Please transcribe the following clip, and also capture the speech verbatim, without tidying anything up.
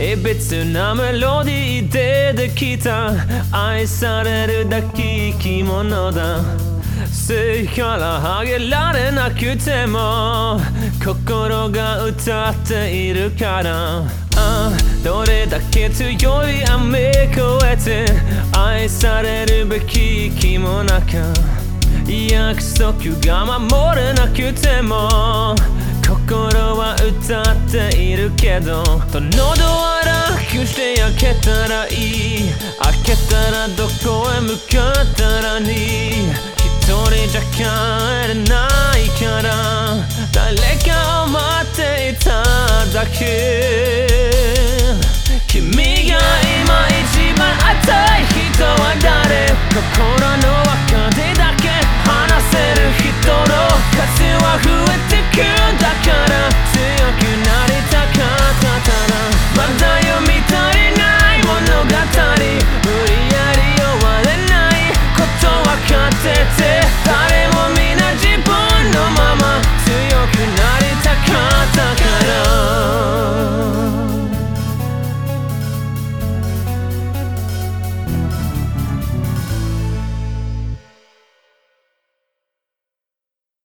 軽蔑なメロディーでできた愛される抱き生き物だ背から剥げられなくても心が歌っているからあどれだけ強い雨越えて愛されるべき生き物か約束が守れなくても心は歌っているけど戸のドアラックして開けたらいい開けたらどこへ向かったらいい一人じゃ帰れないから誰かを待っていただけ君が今一番熱い人は誰心の